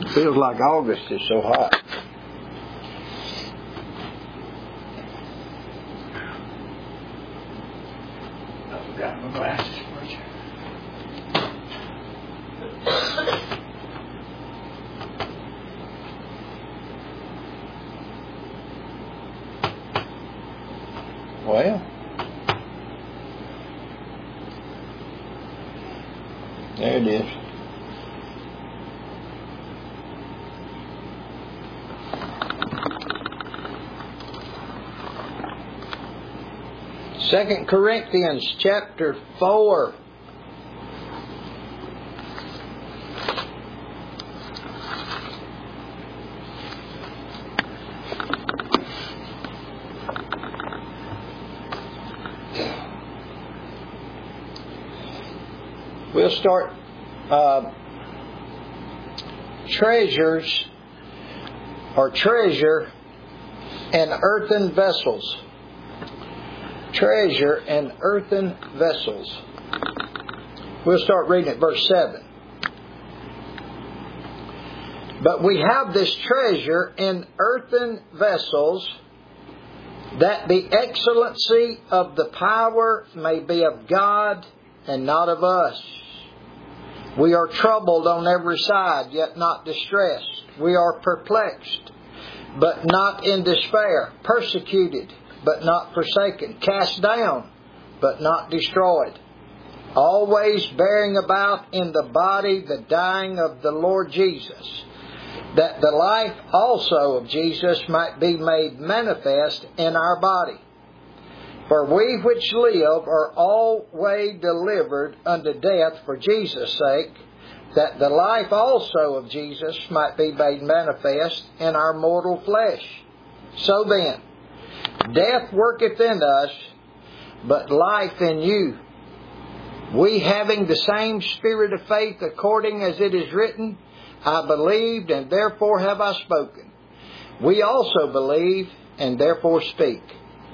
It feels like August is so hot. I forgot my glasses, preacher. Well, there it is. Second Corinthians chapter 4. We'll start treasures or treasure and earthen vessels. Treasure and earthen vessels. We'll start reading at verse 7. But we have this treasure in earthen vessels, that the excellency of the power may be of God and not of us. We are troubled on every side, yet not distressed. We are perplexed, but not in despair. Persecuted, but not forsaken. Cast down, but not destroyed. Always bearing about in the body the dying of the Lord Jesus, that the life also of Jesus might be made manifest in our body. For we which live are always delivered unto death for Jesus' sake, that the life also of Jesus might be made manifest in our mortal flesh. So then, death worketh in us, but life in you. We having the same spirit of faith, according as it is written, I believed, and therefore have I spoken. We also believe, and therefore speak.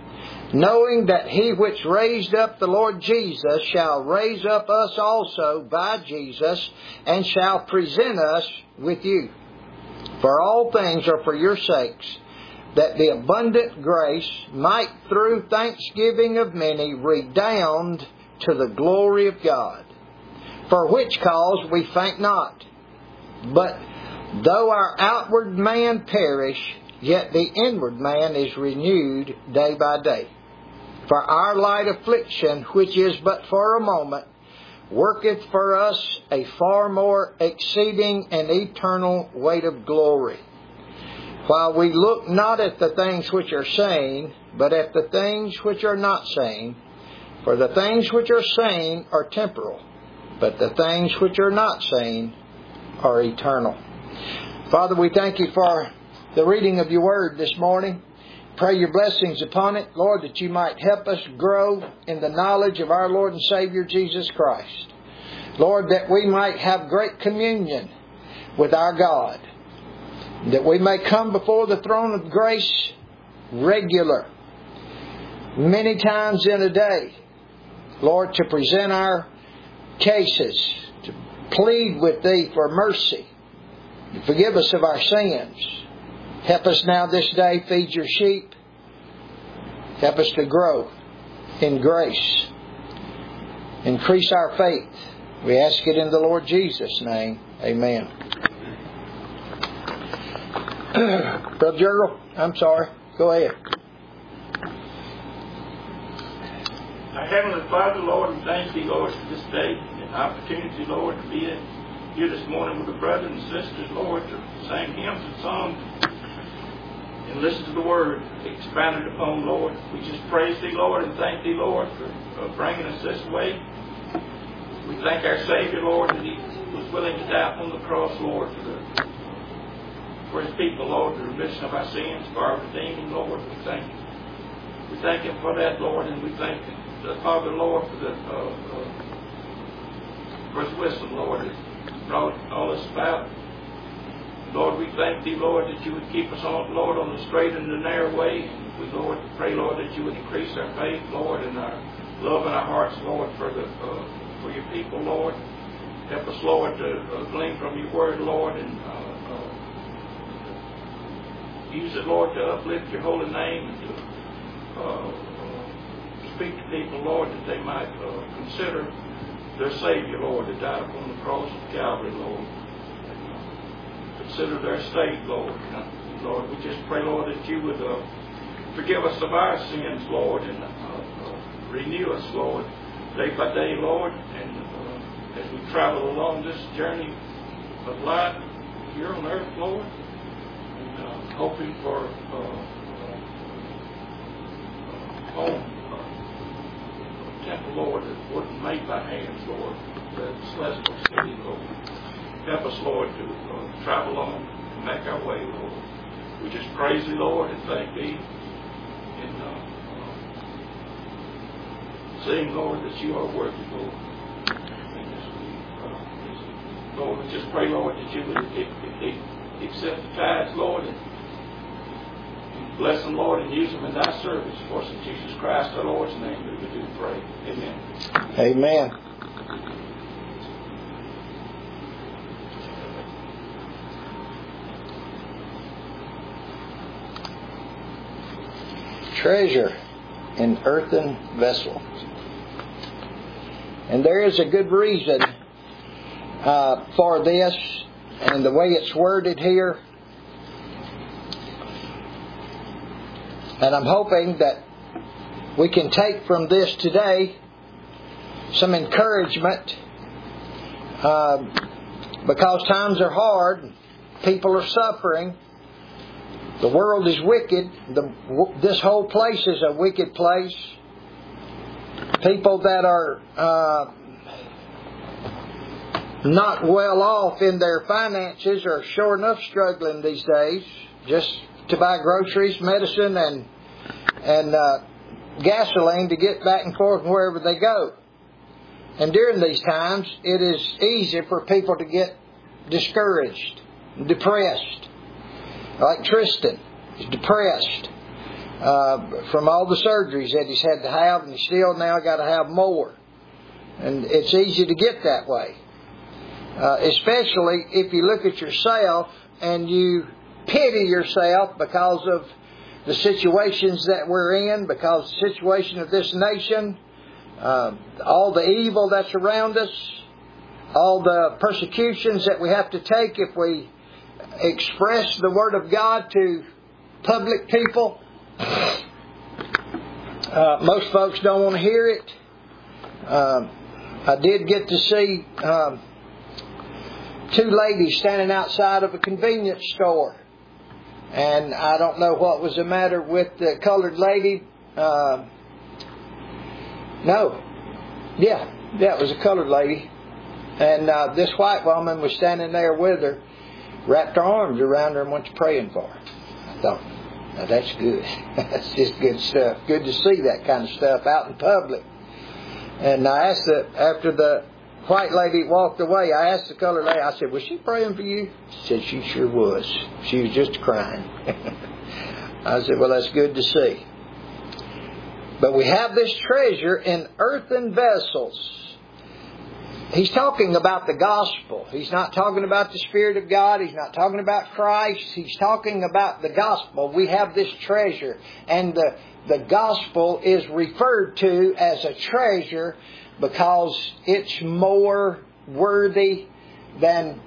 Knowing that He which raised up the Lord Jesus shall raise up us also by Jesus, and shall present us with you. For all things are for your sakes, that the abundant grace might through thanksgiving of many redound to the glory of God. For which cause we faint not. But though our outward man perish, yet the inward man is renewed day by day. For our light affliction, which is but for a moment, worketh for us a far more exceeding and eternal weight of glory. While we look not at the things which are seen, but at the things which are not seen. For the things which are seen are temporal, but the things which are not seen are eternal. Father, we thank you for the reading of your word this morning. Pray your blessings upon it, Lord, that you might help us grow in the knowledge of our Lord and Savior Jesus Christ. Lord, that we might have great communion with our God. That we may come before the throne of grace regular, many times in a day. Lord, to present our cases, to plead with Thee for mercy. Forgive us of our sins. Help us now this day feed your sheep. Help us to grow in grace. Increase our faith. We ask it in the Lord Jesus' name. Amen. Brother Gerald, I'm sorry. Go ahead. Our Heavenly Father, Lord, we thank Thee, Lord, for this day and opportunity, Lord, to be here this morning with the brothers and sisters, Lord, to sing hymns and songs and listen to the Word expounded upon, Lord. We just praise Thee, Lord, and thank Thee, Lord, for bringing us this way. We thank our Savior, Lord, that He was willing to die upon the cross, Lord, for His people, Lord, the remission of our sins, for our redeeming, Lord. We thank you. We thank Him for that, Lord, and we thank the Father, Lord, for His wisdom, Lord, that brought all this about. Lord, we thank Thee, Lord, that you would keep us on, Lord, on the straight and the narrow way. We, Lord, pray, Lord, that you would increase our faith, Lord, and our love in our hearts, Lord, for your people, Lord. Help us, Lord, to glean from your word, Lord, and use it, Lord, to uplift your holy name and to speak to people, Lord, that they might consider their Savior, Lord, that died upon the cross of Calvary, Lord. And, consider their state, Lord. Lord, we just pray, Lord, that you would forgive us of our sins, Lord, and renew us, Lord, day by day, Lord. And as we travel along this journey of life here on earth, Lord, and hoping for home, temple, Lord, that wasn't made by hands, Lord, the celestial city, Lord. Help us, Lord, to travel on and make our way, Lord. We just praise Thee, Lord, and thank Thee, and saying, Lord, that You are worthy, Lord. And Lord, we just pray, Lord, that You would accept the tithes, Lord, and bless them, Lord, and use them in Thy service. For us in Jesus Christ, our Lord's name, that we do pray. Amen. Amen. Treasure in earthen vessels. And there is a good reason for this and the way it's worded here. And I'm hoping that we can take from this today some encouragement, because times are hard, people are suffering, the world is wicked, this whole place is a wicked place. People that are not well off in their finances are sure enough struggling these days, just to buy groceries, medicine, and gasoline to get back and forth wherever they go. And during these times, it is easy for people to get discouraged, depressed. Like Tristan, he's depressed from all the surgeries that he's had to have, and he's still now got to have more. And it's easy to get that way, especially if you look at yourself and you pity yourself because of the situations that we're in, because of the situation of this nation, all the evil that's around us, all the persecutions that we have to take if we express the Word of God to public people. Most folks don't want to hear it. I did get to see two ladies standing outside of a convenience store. And I don't know what was the matter with the colored lady. It was a colored lady. And this white woman was standing there with her, wrapped her arms around her and went to praying for her. I thought, now that's good. That's just good stuff. Good to see that kind of stuff out in public. And I asked after the white lady walked away, I asked the colored lady, I said, was she praying for you? She said she sure was. She was just crying. I said, well, that's good to see. But we have this treasure in earthen vessels. He's talking about the gospel. He's not talking about the Spirit of God. He's not talking about Christ. He's talking about the gospel. We have this treasure. And the gospel is referred to as a treasure because it's more worthy than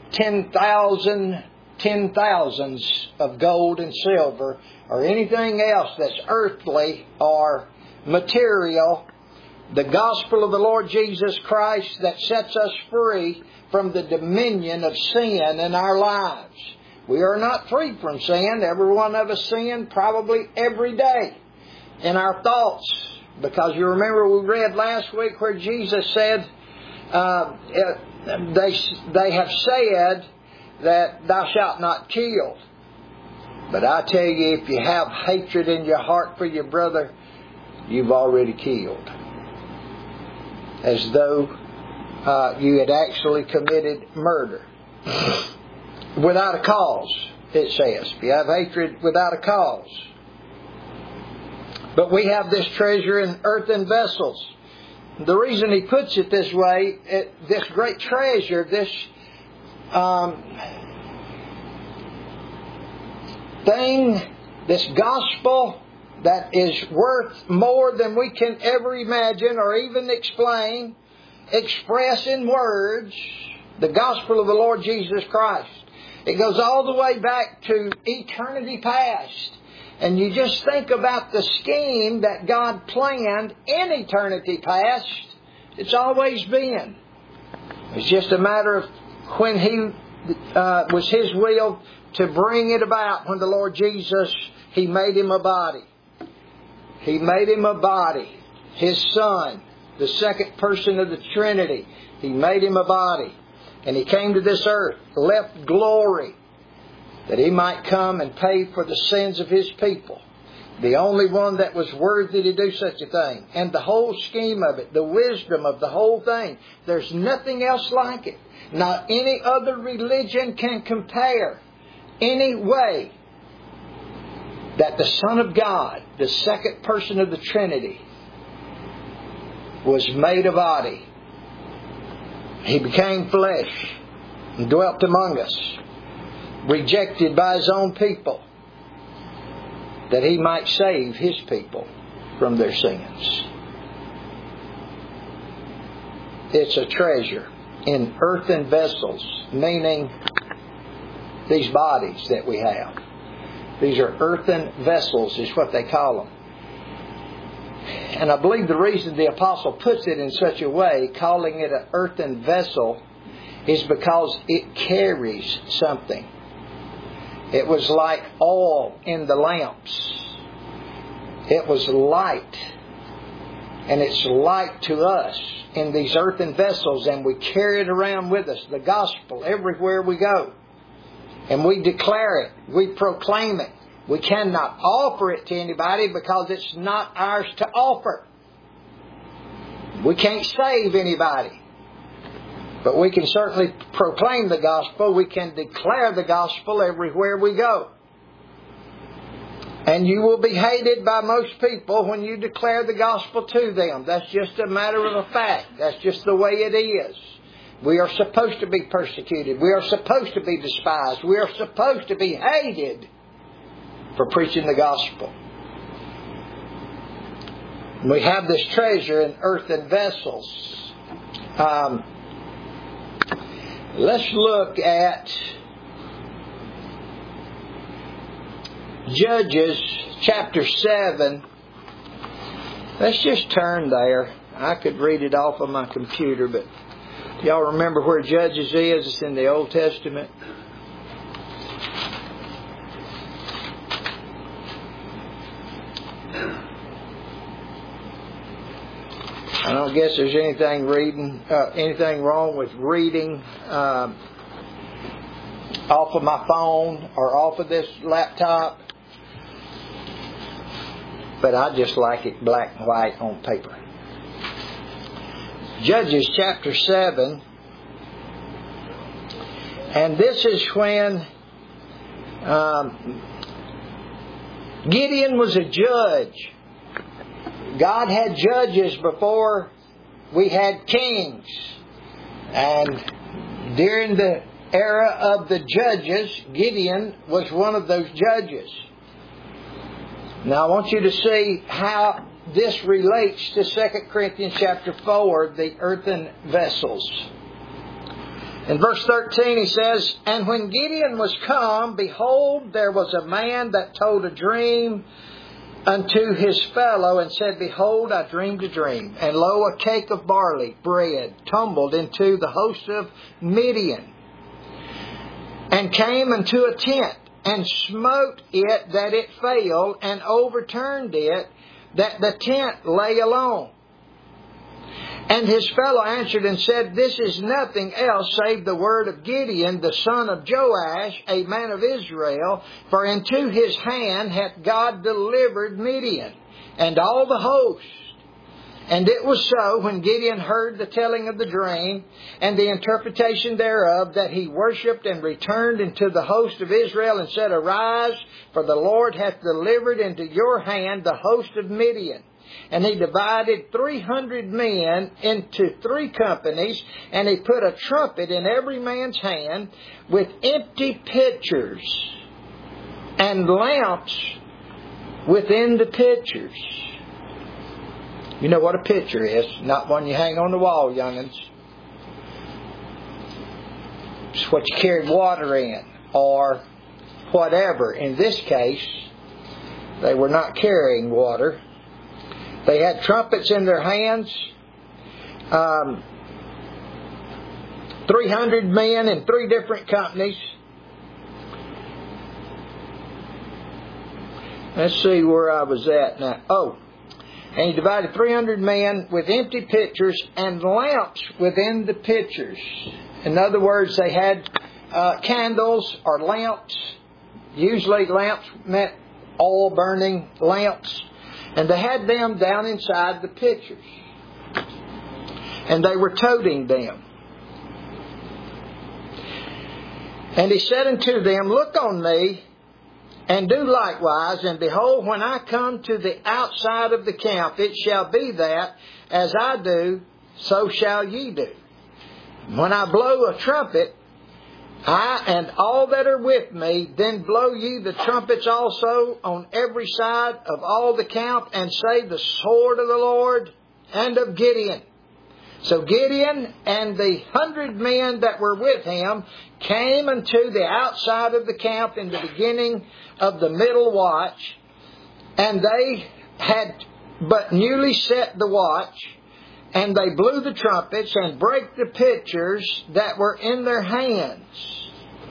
10,000s of gold and silver or anything else that's earthly or material. The gospel of the Lord Jesus Christ that sets us free from the dominion of sin in our lives. We are not free from sin. Every one of us sin probably every day in our thoughts. Because you remember we read last week where Jesus said, they have said that thou shalt not kill. But I tell you, if you have hatred in your heart for your brother, you've already killed. As though you had actually committed murder. Without a cause, it says. If you have hatred without a cause. But we have this treasure in earthen vessels. The reason he puts it this way, this great treasure, thing, this gospel that is worth more than we can ever imagine or even explain, express in words, the gospel of the Lord Jesus Christ. It goes all the way back to eternity past. And you just think about the scheme that God planned in eternity past. It's always been. It's just a matter of when was His will to bring it about. When the Lord Jesus, He made Him a body. He made Him a body. His Son, the second person of the Trinity. He made Him a body. And He came to this earth, left glory, that He might come and pay for the sins of His people. The only one that was worthy to do such a thing. And the whole scheme of it, the wisdom of the whole thing. There's nothing else like it. Not any other religion can compare any way that the Son of God, the second person of the Trinity, was made a body. He became flesh and dwelt among us, rejected by His own people, that He might save His people from their sins. It's a treasure in earthen vessels, meaning these bodies that we have. These are earthen vessels is what they call them. And I believe the reason the apostle puts it in such a way, calling it an earthen vessel, is because it carries something. It was like oil in the lamps. It was light. And it's light to us in these earthen vessels, and we carry it around with us, the gospel, everywhere we go. And we declare it. We proclaim it. We cannot offer it to anybody because it's not ours to offer. We can't save anybody. But we can certainly proclaim the gospel. We can declare the gospel everywhere we go. And you will be hated by most people when you declare the gospel to them. That's just a matter of a fact. That's just the way it is. We are supposed to be persecuted. We are supposed to be despised. We are supposed to be hated for preaching the gospel. We have this treasure in earthen vessels. Let's look at Judges chapter 7. Let's just turn there. I could read it off of my computer, but y'all remember where Judges is? It's in the Old Testament. I don't guess there's anything wrong with reading off of my phone or off of this laptop, but I just like it black and white on paper. Judges chapter 7, and this is when Gideon was a judge. God had judges before we had kings. And during the era of the judges, Gideon was one of those judges. Now I want you to see how this relates to 2 Corinthians chapter 4, the earthen vessels. In verse 13 he says, "And when Gideon was come, behold, there was a man that told a dream unto his fellow, and said, Behold, I dreamed a dream, and lo, a cake of barley bread tumbled into the host of Midian, and came unto a tent, and smote it that it fell, and overturned it, that the tent lay alone. And his fellow answered and said, This is nothing else save the word of Gideon, the son of Joash, a man of Israel, for into his hand hath God delivered Midian, and all the host. And it was so, when Gideon heard the telling of the dream, and the interpretation thereof, that he worshipped and returned into the host of Israel, and said, Arise, for the Lord hath delivered into your hand the host of Midian. And he divided 300 men into 3 companies, and he put a trumpet in every man's hand, with empty pitchers. and lamps within the pitchers. You know what a pitcher is. Not one you hang on the wall, young'uns. It's what you carry water in, or whatever. In this case, they were not carrying water. They had trumpets in their hands. 300 men in 3 different companies. Let's see where I was at now. Oh, and he divided 300 men with empty pitchers and lamps within the pitchers. In other words, they had candles or lamps. Usually lamps meant oil burning lamps. And they had them down inside the pitchers. And they were toting them. And he said unto them, Look on me, and do likewise, and behold, when I come to the outside of the camp, it shall be that, as I do, so shall ye do. When I blow a trumpet, I and all that are with me, then blow ye the trumpets also on every side of all the camp, and say, The sword of the Lord and of Gideon. So Gideon and the 100 men that were with him came unto the outside of the camp in the beginning of the middle watch, and they had but newly set the watch, and they blew the trumpets and brake the pitchers that were in their hands.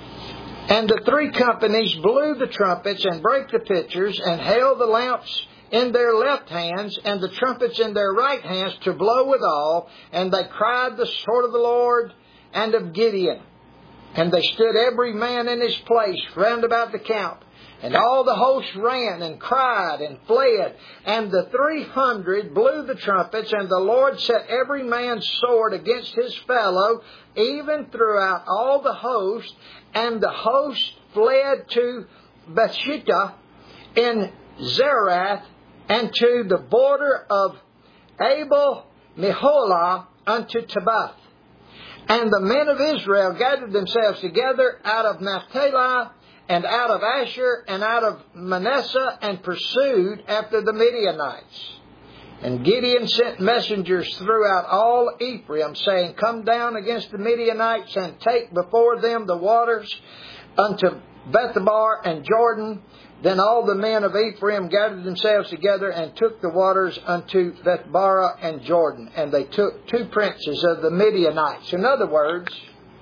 And the 3 companies blew the trumpets and brake the pitchers, and held the lamps in their left hands, and the trumpets in their right hands to blow withal. And they cried, The sword of the Lord and of Gideon. And they stood every man in his place round about the camp. And all the host ran and cried and fled. And the 300 blew the trumpets, and the Lord set every man's sword against his fellow, even throughout all the host. And the host fled to Bethshittah in Zerath, and to the border of Abel Meholah unto Tabbath. And the men of Israel gathered themselves together out of Naphtali, and out of Asher, and out of Manasseh, and pursued after the Midianites. And Gideon sent messengers throughout all Ephraim, saying, Come down against the Midianites, and take before them the waters unto Bethabar and Jordan. Then all the men of Ephraim gathered themselves together, and took the waters unto Bethbara and Jordan. And they took 2 princes of the Midianites. In other words,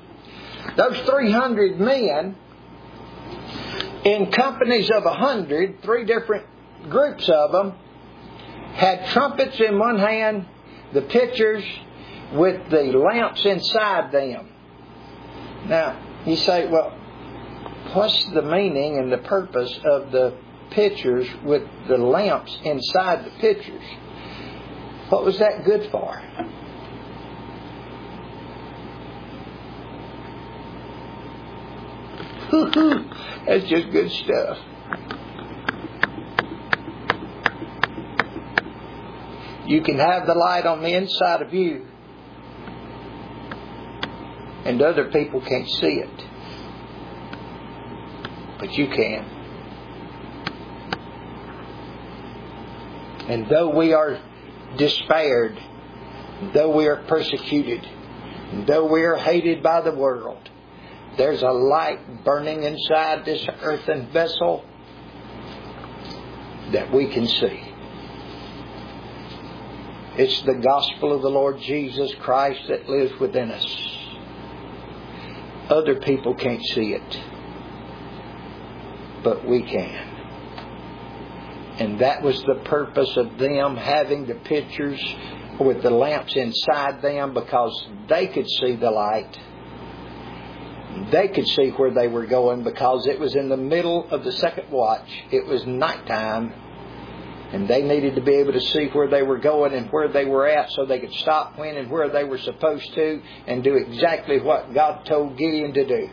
those 300 men, in companies of 100, 3 different groups of them, had trumpets in one hand, the pitchers with the lamps inside them. Now, you say, well, what's the meaning and the purpose of the pitchers with the lamps inside the pitchers? What was that good for? That's just good stuff. You can have the light on the inside of you, and other people can't see it. But you can. And though we are despaired, though we are persecuted, though we are hated by the world, there's a light burning inside this earthen vessel that we can see. It's the gospel of the Lord Jesus Christ that lives within us. Other people can't see it, but we can. And that was the purpose of them having the pitchers with the lamps inside them, because they could see the light. They could see where they were going, because it was in the middle of the second watch. It was nighttime, and they needed to be able to see where they were going and where they were at, so they could stop when and where they were supposed to, and do exactly what God told Gideon to do.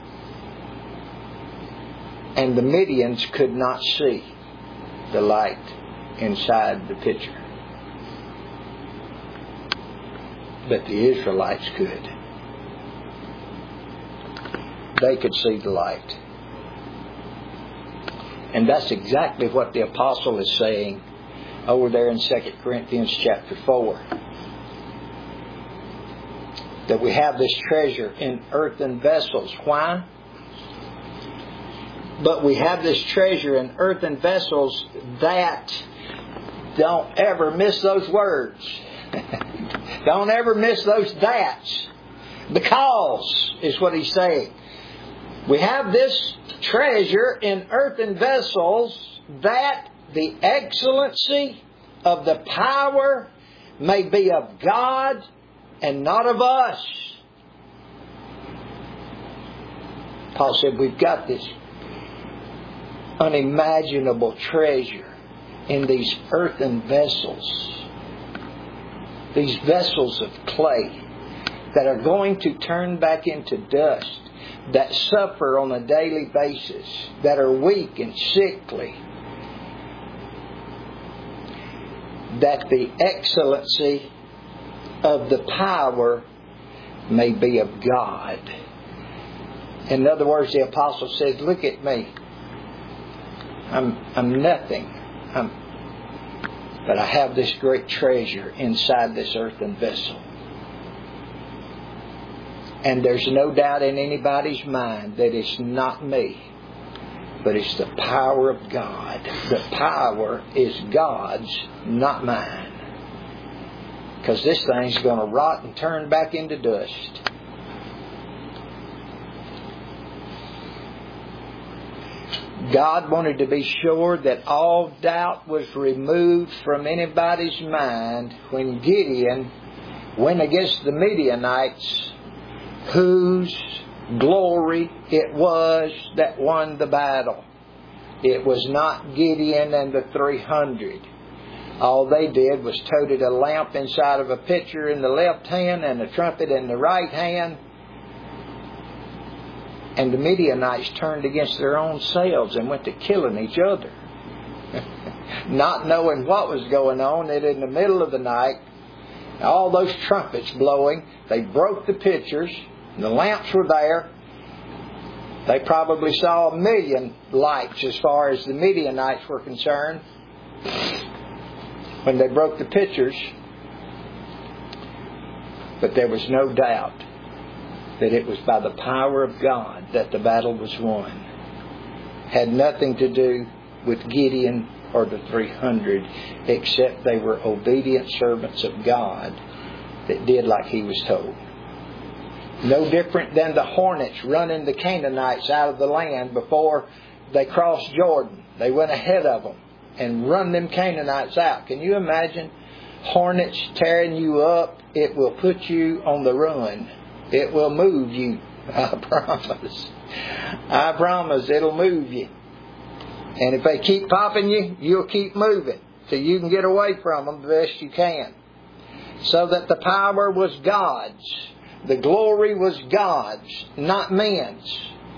And the Midians could not see the light inside the pitcher, but the Israelites could. They could see the light. And that's exactly what the apostle is saying over there in 2 Corinthians chapter 4. That we have this treasure in earthen vessels. Why? But we have this treasure in earthen vessels that, don't ever miss those words. Don't ever miss those that's. Because is what he's saying. We have this treasure in earthen vessels that the excellency of the power may be of God and not of us. Paul said we've got this unimaginable treasure in these earthen vessels. These vessels of clay that are going to turn back into dust, that suffer on a daily basis, that are weak and sickly, that the excellency of the power may be of God. In other words, the apostle says, look at me. I'm nothing. But I have this great treasure inside this earthen vessel. And there's no doubt in anybody's mind that it's not me, but it's the power of God. The power is God's, not mine. Because this thing's going to rot and turn back into dust. God wanted to be sure that all doubt was removed from anybody's mind when Gideon went against the Midianites, whose glory it was that won the battle. It was not Gideon and the 300. All they did was toted a lamp inside of a pitcher in the left hand and a trumpet in the right hand. And the Midianites turned against their own selves and went to killing each other. Not knowing what was going on, and in the middle of the night, all those trumpets blowing, they broke the pitchers. The lamps were there. They probably saw 1,000,000 lights as far as the Midianites were concerned when they broke the pitchers. But there was no doubt that it was by the power of God that the battle was won. Had nothing to do with Gideon or the 300, except they were obedient servants of God that did like He was told. No different than the hornets running the Canaanites out of the land before they crossed Jordan. They went ahead of them and run them Canaanites out. Can you imagine hornets tearing you up? It will put you on the run. It will move you. I promise. I promise it'll move you. And if they keep popping you, you'll keep moving till you can get away from them the best you can. So that the power was God's. The glory was God's, not men's.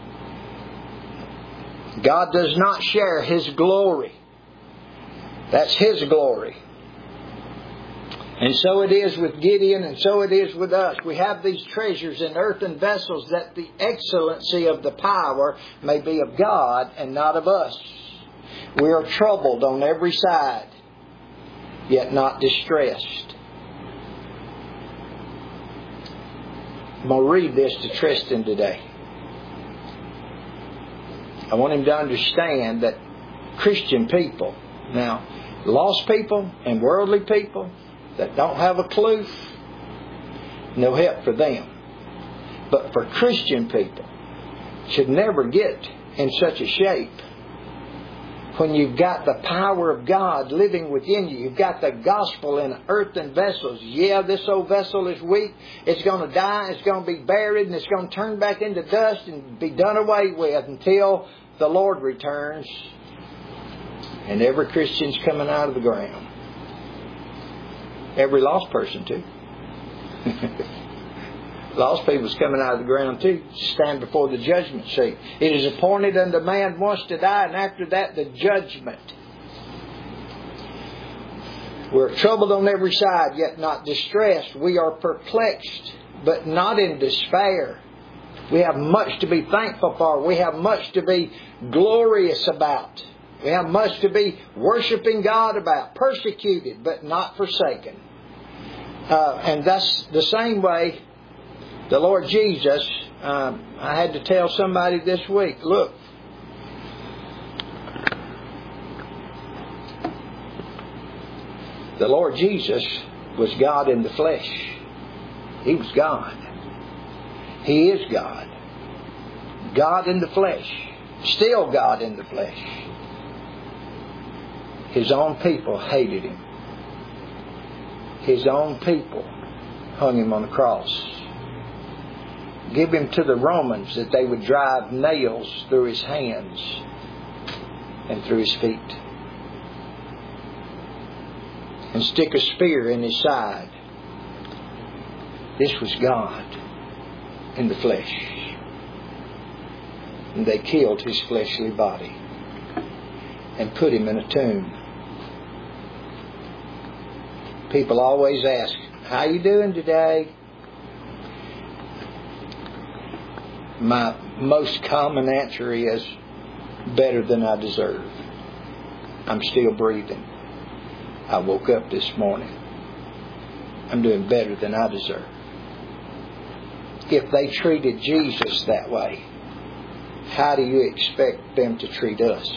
God does not share His glory. That's His glory. And so it is with Gideon, and so it is with us. We have these treasures in earthen vessels that the excellency of the power may be of God and not of us. We are troubled on every side, yet not distressed. I'm going to read this to Tristan today. I want him to understand that Christian people, now lost people and worldly people that don't have a clue, no help for them. But for Christian people, should never get in such a shape. When you've got the power of God living within you, you've got the gospel in earthen vessels. Yeah, this old vessel is weak. It's going to die. It's going to be buried. And it's going to turn back into dust and be done away with until the Lord returns. And every Christian's coming out of the ground. Every lost person too. Lost people's coming out of the ground too, to stand before the judgment seat. It is appointed unto man once to die, and after that the judgment. We're troubled on every side, yet not distressed. We are perplexed, but not in despair. We have much to be thankful for. We have much to be glorious about. We have much to be worshiping God about. Persecuted, but not forsaken. And that's the same way the Lord Jesus, I had to tell somebody this week, look, the Lord Jesus was God in the flesh. He was God. He is God. God in the flesh. Still God in the flesh. His own people hated Him. His own people hung Him on the cross. Give Him to the Romans that they would drive nails through His hands and through His feet. And stick a spear in His side. This was God in the flesh. And they killed His fleshly body and put Him in a tomb. People always ask, how you doing today? My most common answer is, better than I deserve. I'm still breathing. I woke up this morning. I'm doing better than I deserve. If they treated Jesus that way, how do you expect them to treat us?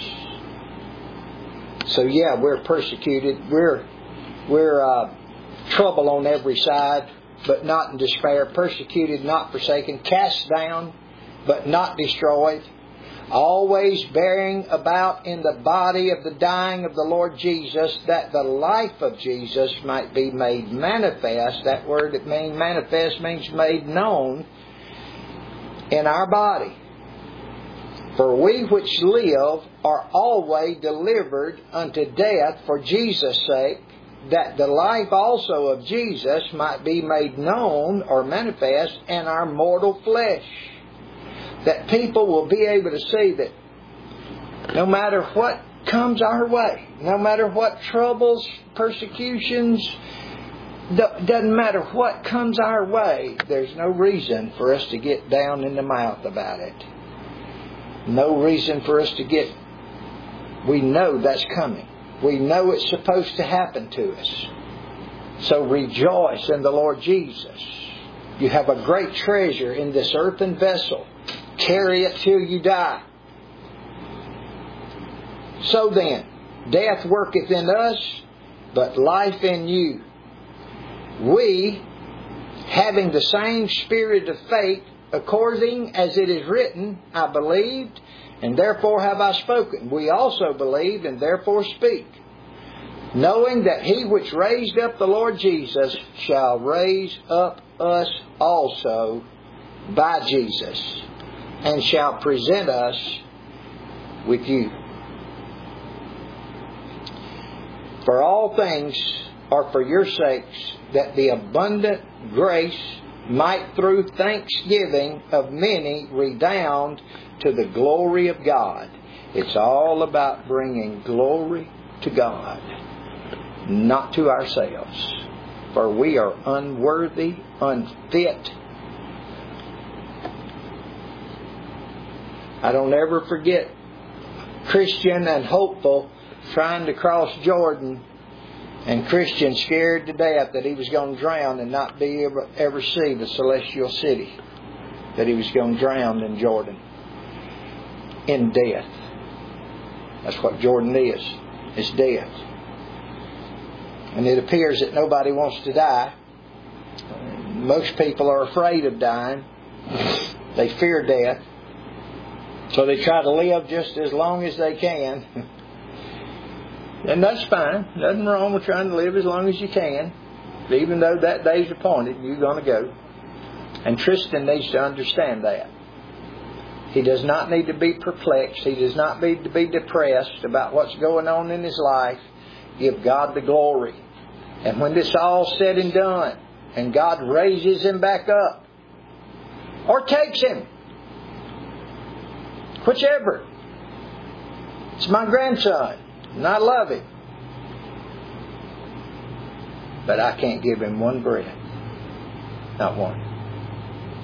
So yeah, we're persecuted. We're trouble on every side, but not in despair. Persecuted, not forsaken. Cast down, but not destroyed. Always bearing about in the body of the dying of the Lord Jesus, that the life of Jesus might be made manifest. That word that means manifest means made known in our body. For we which live are always delivered unto death for Jesus' sake, that the life also of Jesus might be made known or manifest in our mortal flesh. That people will be able to see that no matter what comes our way, no matter what troubles, persecutions, doesn't matter what comes our way, there's no reason for us to get down in the mouth about it. No reason for us to get... We know that's coming. We know it's supposed to happen to us. So rejoice in the Lord Jesus. You have a great treasure in this earthen vessel. Carry it till you die. So then, death worketh in us, but life in you. We, having the same spirit of faith, according as it is written, I believed, and therefore have I spoken. We also believe, and therefore speak. Knowing that He which raised up the Lord Jesus shall raise up us also by Jesus, and shall present us with you. For all things are for your sakes, that the abundant grace might through thanksgiving of many redound to the glory of God. It's all about bringing glory to God, not to ourselves. For we are unworthy, unfit. I don't ever forget Christian and hopeful trying to cross Jordan, and Christian scared to death that he was going to drown and not be able to ever see the celestial city, that he was going to drown in Jordan in death. That's what Jordan is. It's death. And it appears that nobody wants to die. Most people are afraid of dying. They fear death. So they try to live just as long as they can. And that's fine. Nothing wrong with trying to live as long as you can. Even though that day's appointed, you're going to go. And Tristan needs to understand that. He does not need to be perplexed. He does not need to be depressed about what's going on in his life. Give God the glory. And when this all said and done, and God raises him back up, or takes him, whichever. It's my grandson, and I love him. But I can't give him one breath. Not one.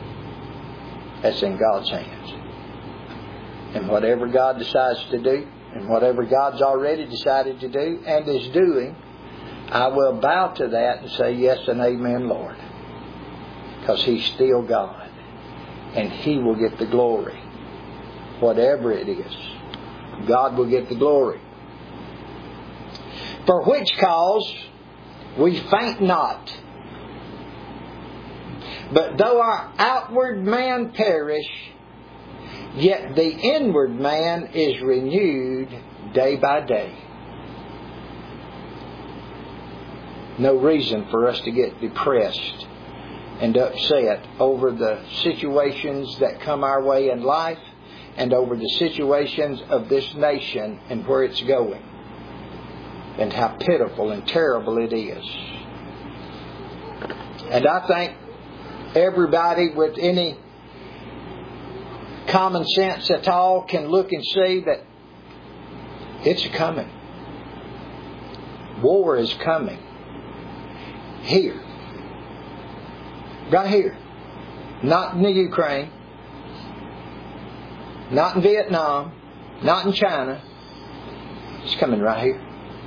That's in God's hands. And whatever God decides to do, And whatever God's already decided to do and is doing, I will bow to that and say yes and amen, Lord. Because He's still God. And He will get the glory. Whatever it is, God will get the glory. For which cause we faint not. But though our outward man perish, yet the inward man is renewed day by day. No reason for us to get depressed and upset over the situations that come our way in life and over the situations of this nation and where it's going and how pitiful and terrible it is. And I think everybody with any common sense at all can look and see that it's coming. War is coming. Here. Right here. Not in the Ukraine. Not in Vietnam. Not in China. It's coming right here.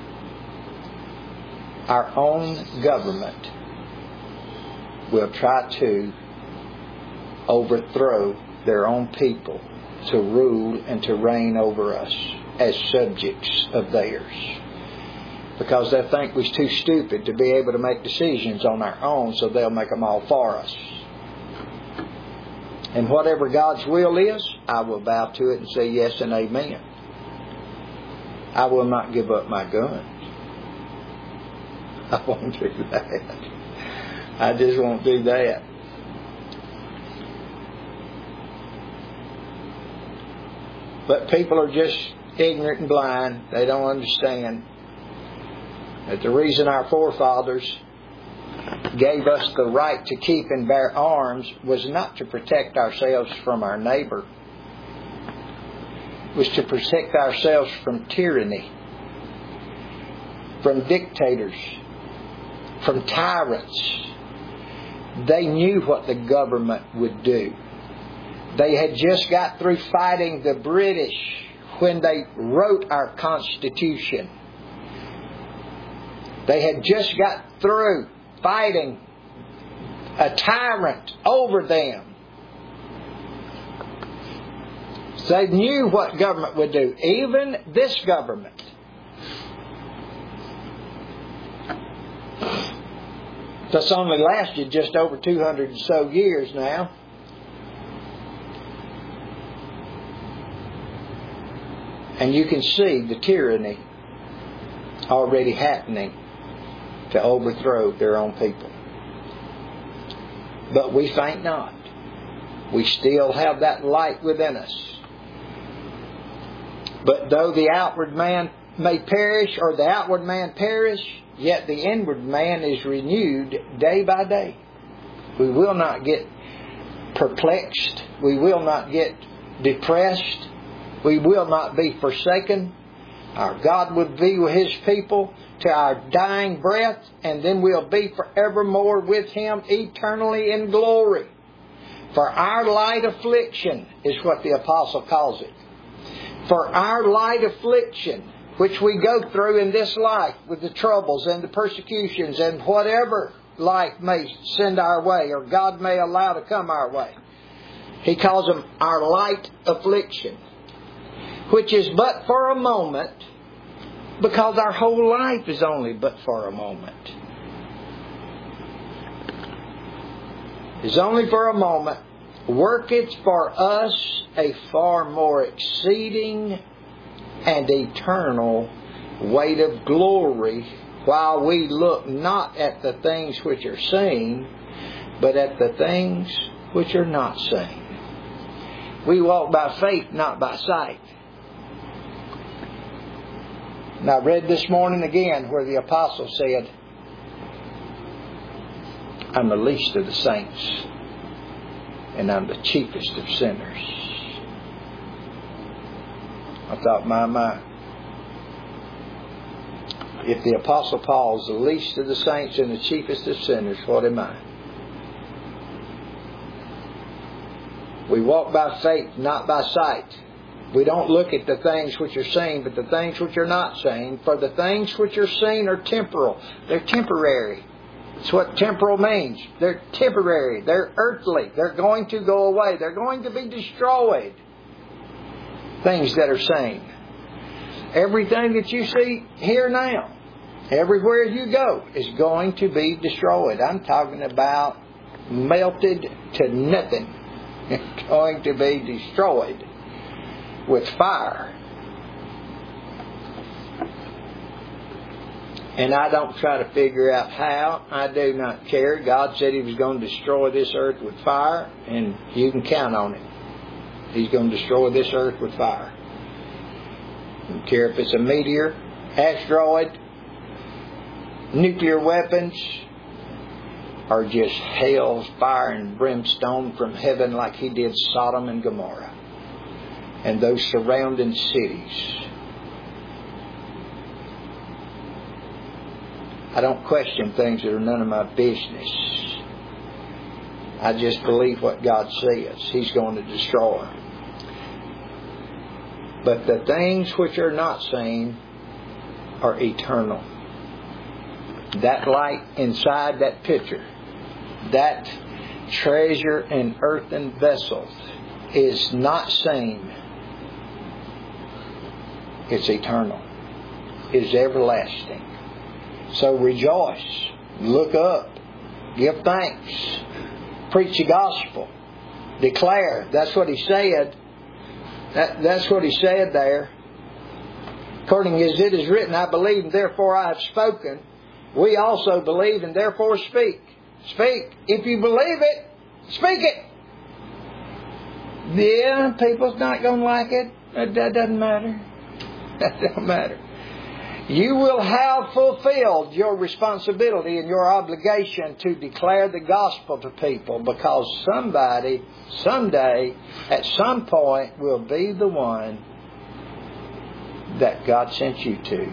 Our own government will try to overthrow their own people to rule and to reign over us as subjects of theirs. Because they think we're too stupid to be able to make decisions on our own, so they'll make them all for us. And whatever God's will is, I will bow to it and say yes and amen. I will not give up my guns. I won't do that. I just won't do that. But people are just ignorant and blind. They don't understand that the reason our forefathers gave us the right to keep and bear arms was not to protect ourselves from our neighbor. It was to protect ourselves from tyranny, from dictators, from tyrants. They knew what the government would do. They had just got through fighting the British when they wrote our Constitution. They had just got through fighting a tyrant over them. So they knew what government would do. Even this government. That's only lasted just over 200 and so years now. And you can see the tyranny already happening to overthrow their own people. But we faint not. We still have that light within us. But though the outward man may perish, or the outward man perish, yet the inward man is renewed day by day. We will not get perplexed. We will not get depressed. We will not be forsaken. Our God will be with His people to our dying breath, and then we'll be forevermore with Him eternally in glory. For our light affliction is what the apostle calls it. For our light affliction, which we go through in this life with the troubles and the persecutions and whatever life may send our way or God may allow to come our way. He calls them our light affliction, which is but for a moment, because our whole life is only but for a moment. It's only for a moment. Worketh for us a far more exceeding and eternal weight of glory, while we look not at the things which are seen, but at the things which are not seen. We walk by faith, not by sight. And I read this morning again where the apostle said, I'm the least of the saints, and I'm the chiefest of sinners. I thought, my. If the apostle Paul is the least of the saints and the chiefest of sinners, what am I? We walk by faith, not by sight. We don't look at the things which are seen, but the things which are not seen. For the things which are seen are temporal. They're temporary. That's what temporal means. They're temporary. They're earthly. They're going to go away. They're going to be destroyed. Things that are seen. Everything that you see here now, everywhere you go, is going to be destroyed. I'm talking about melted to nothing. It's going to be destroyed with fire. And I don't try to figure out how. I do not care. God said He was going to destroy this earth with fire, and you can count on it. He's going to destroy this earth with fire. I don't care if it's a meteor, asteroid, nuclear weapons, or just hell's fire and brimstone from heaven like He did Sodom and Gomorrah and those surrounding cities. I don't question things that are none of my business. I just believe what God says. He's going to destroy. But the things which are not seen are eternal. That light inside that picture, that treasure in earthen vessels, is not seen. It's eternal. It's everlasting. So rejoice. Look up. Give thanks. Preach the gospel. Declare. That's what He said. That's what He said there. According as it is written, I believe and therefore I have spoken. We also believe and therefore speak. Speak. If you believe it, speak it. Yeah, people's not going to like it. That doesn't matter. That don't matter. You will have fulfilled your responsibility and your obligation to declare the gospel to people, because somebody, someday, at some point, will be the one that God sent you to,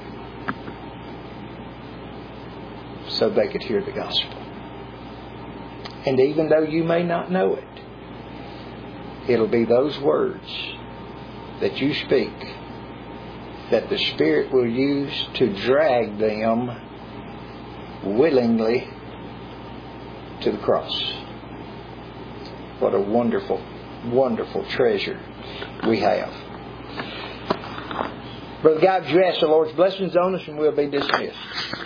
so they could hear the gospel. And even though you may not know it, it'll be those words that you speak that the Spirit will use to drag them willingly to the cross. What a wonderful, wonderful treasure we have. Brother God, would you ask the Lord's blessings on us, and we'll be dismissed.